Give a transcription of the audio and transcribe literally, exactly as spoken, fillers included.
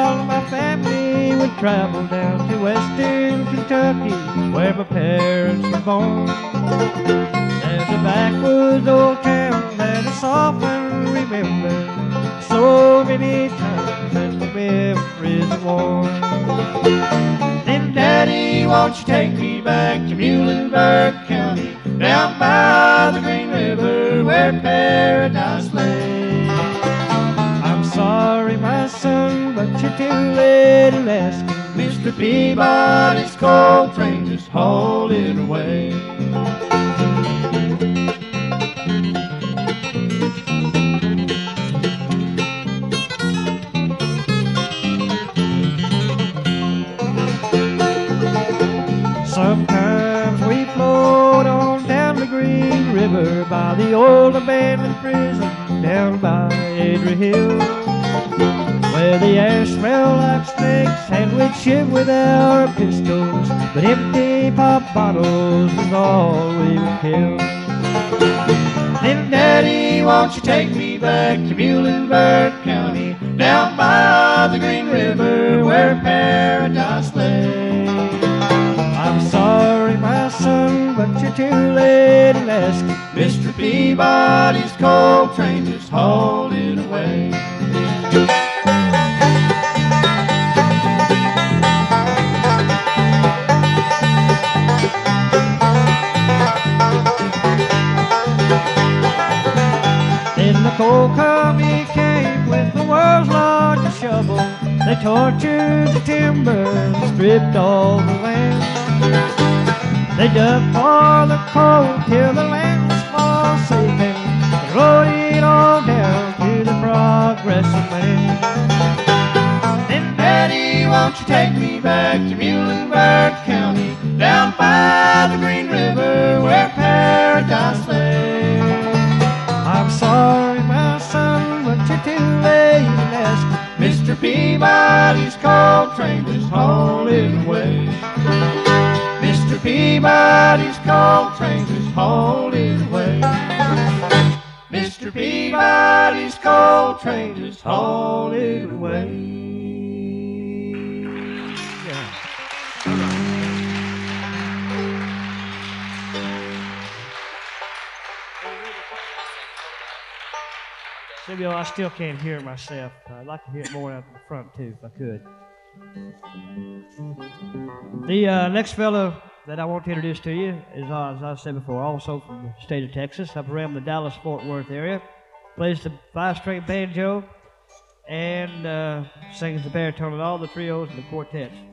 all of my family would travel down to western Kentucky, where my parents were born. There's a backwoods old town that I often remember, so many times that the memories are worn. Then, Daddy, won't you take me back to Muhlenberg County, down by the Green River where paradise lay? I'm sorry, my son, but you're too late in asking. Mister Peabody's coal train just hauled it away. Sometimes we float on down the Green River by the old abandoned prison down by Adria Hill, where the air smelled like snakes and we'd shiv with our pistols, but empty pop bottles was all we would kill. Then, Daddy, won't you take me back to Muhlenberg County, down by the Green River where paradise lay? I'm sorry, my son, but you're too late in asking. Mister Peabody's coal train just hauled it away. Then the coal company came with the world's largest shovel. They tortured the timber and stripped all the land. They dug for the coal till the land was forsaken, and rode it all down to the Progressive Man. Then, Daddy, won't you take me back to Muhlenberg County, down by the Green River where paradise lay? I'm sorry, my son, but you're too late in asking. Mister Peabody's coal train just hauled it away. Mister Peabody's coal train just hauled it away. Mister Peabody's coal train just hauled it away. Yeah. Silvio, I still can't hear myself. I'd like to hear it more out in the front, too, if I could. The uh, next fellow that I want to introduce to you is, uh, as I said before, also from the state of Texas, up around the Dallas-Fort Worth area. Plays the five-string banjo and uh, sings the baritone in all the trios and the quartets.